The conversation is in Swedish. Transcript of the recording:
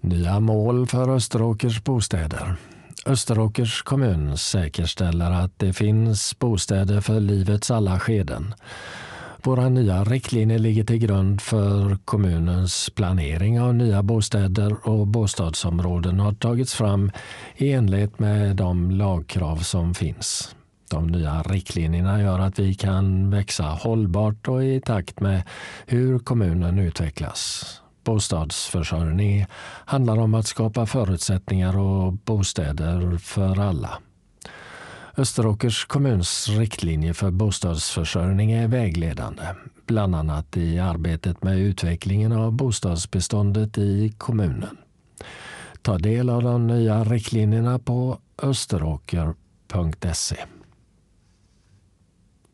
Nya mål för Österåkers bostäder. Österåkers kommun säkerställer att det finns bostäder för livets alla skeden. Våra nya riktlinjer ligger till grund för kommunens planering av nya bostäder och bostadsområden har tagits fram i enlighet med de lagkrav som finns. De nya riktlinjerna gör att vi kan växa hållbart och i takt med hur kommunen utvecklas. Bostadsförsörjning handlar om att skapa förutsättningar och bostäder för alla. Österåkers kommuns riktlinjer för bostadsförsörjning är vägledande, bland annat i arbetet med utvecklingen av bostadsbeståndet i kommunen. Ta del av de nya riktlinjerna på österåker.se.